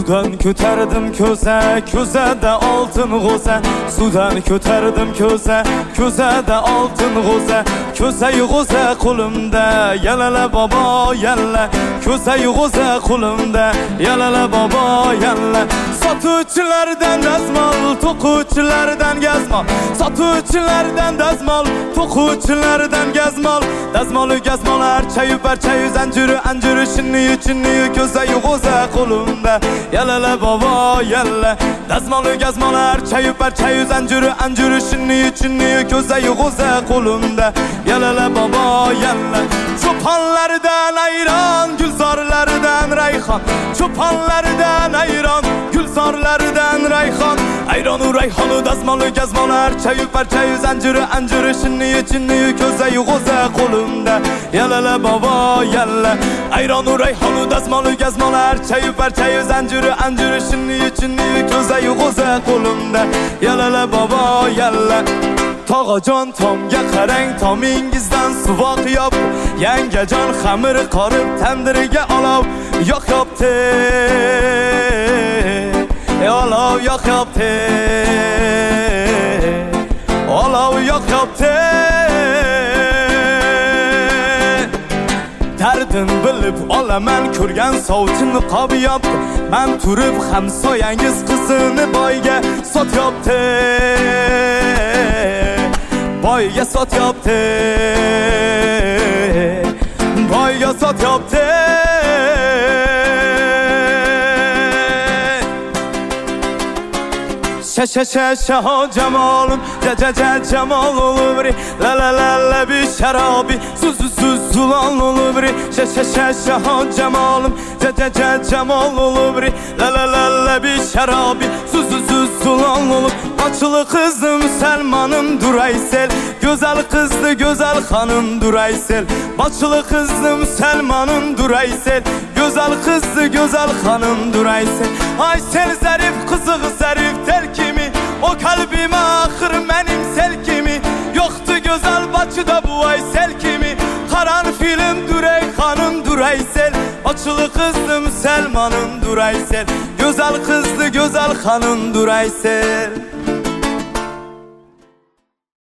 Sudan ko'tardim ko'za, ko'zada oltin g'o'za. Sudan ko'tardim ko'za, ko'zada oltin g'o'za. Ko'zay g'o'za qo'limda, yalala bobo yalla. Ko'zay g'o'za qo'limda, yalala bobo yalla. Sotuvchilardan dazmol, to'quvchilardan gazmol. Sotuvchilardan dazmol, to'quvchilardan gazmol. Dazmolu gazmolar chayu barchayu zanjiri anjiri shinni ko'zay g'o'za qo'limda, yalala bobo yalla. Dazmolu gazmolar chayu barchayu zanjiri anjiri shinni ko'zay g'o'za qo'limda, yalala bobo yalla. Cho'ponlardan ayron, gulzorlardan rayhon. Cho'ponlardan ayron, gulzorlardan rayhon. Ayronu rayhonu dazmolu gazmolar chayu barchayu zanjiri anjiri shinni ko'zay g'o'za qo'limda, yalala bobo yalla. Ayronu rayhonu dazmolu gazmolar chayu barchayu zanjiri anjiri shinni ko'zay g'o'za qo'limda, yalala bobo yalla. Tog'ajon tomga qarang, tomingizdan suvoq yop. Yangajon xamir qorib tandiriga olov yoqyapti. Olov yoqyapti. Olov yoqyapti. Dardin bilib olaman, ko'rgan sovchi niqob yopti. Men turib hamsoyangiz qizini boyga sotyapti. Boyga sotyapti. Boyga sotyapti. Şa cemalım, cemal olur. La bir şarabi, sus sulan olur. Şa cemalım, cemal olur. La bir şarabi, sus sulan olur. Açılı kızım Selman'ım Duraysel. Güzel kızdı güzel hanım Duraysel. Açılı kızım Selman'ım Duraysel. Güzel kızdı güzel hanım Duraysel. Ay sen zarif kızı zarif tel kimi. O kalbime ahır benim sel kimi. Yoktu güzel Bakıda bu ay sel kimi. Karan film Durey hanım Duraysel. Açılı kızdım Selman'ım Duraysel. Güzel kızdı güzel hanım Duraysel.